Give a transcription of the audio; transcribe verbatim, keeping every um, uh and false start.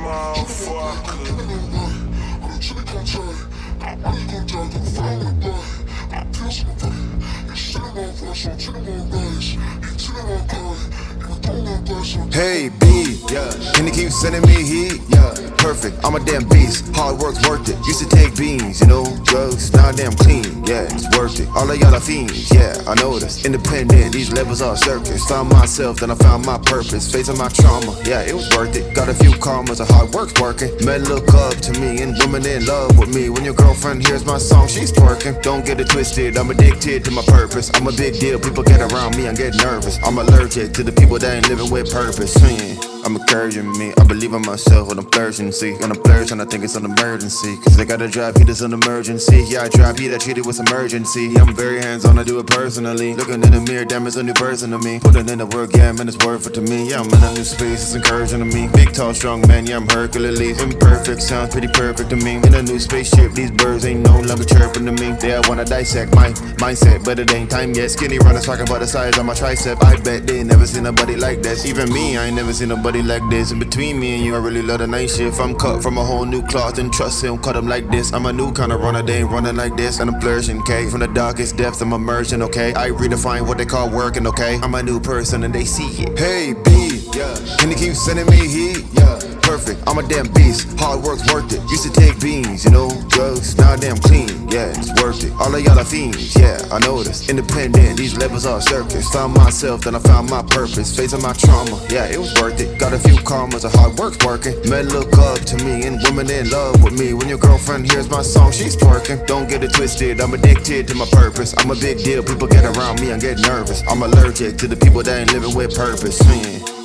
Hey B, yeah. Can you keep sending me heat? Yeah, perfect. I'm a damn beast. Hard work's worth it. Used to take beans, you know, drugs. Now I'm damn clean. Yeah, it's worth it. All of y'all are fiends. Yeah, I know this. Independent. These levels are circus. Found myself, then I found my purpose. Facing my trauma. Yeah, it was worth it. Got a few karmas. The hard work's working. Men look up to me and women in love with me. When your girlfriend hears my song, she's twerking. Don't get it twisted. I'm addicted to my purpose. I'm a big deal. People get around me, I get nervous. I'm allergic to the people that ain't living with purpose. Yeah. I'm encouraging me, I believe in myself when I'm flourishing, see. When I'm flourishing, I think it's an emergency. Cause they gotta drive heat, it's an emergency. Yeah, I drive heat, I treat it with emergency. Yeah, I'm very hands-on, I do it personally. Looking in the mirror, damn, it's a new person to me. Putting in the work, yeah, man, it's worth it to me. Yeah, I'm in a new space, it's encouraging to me. Big, tall, strong man, yeah, I'm Hercules. Imperfect, sounds pretty perfect to me. In a new spaceship, these birds ain't no longer chirping to me. They all wanna dissect my mindset, but it ain't time yet. Skinny runners talking about the size of my tricep. I bet they ain't never seen nobody like that. Even me, I ain't never seen nobody like this. In between me and you, I really love the night shift. I'm cut from a whole new cloth and trust him, cut him like this. I'm a new kind of runner, they ain't running like this. And I'm flourishing, okay? From the darkest depths, I'm emerging, okay? I redefine what they call working, okay? I'm a new person and they see it. Hey B, yeah. Can you keep sending me heat? Yeah, perfect. I'm a damn beast. Hard work's worth it. Used to take beans, you know, drugs. Now I'm damn clean. Yeah, it's worth it. All of y'all are fiends. Yeah, I know this. Independent. These levels are circus. Found myself, then I found my purpose. Facing my trauma. Yeah, it was worth it. Got a few karmas. The hard work's working. Men look up to me and women in love with me. When your girlfriend hears my song, she's twerking. Don't get it twisted. I'm addicted to my purpose. I'm a big deal. People get around me and get nervous. I'm allergic to the people that ain't living with purpose. Man.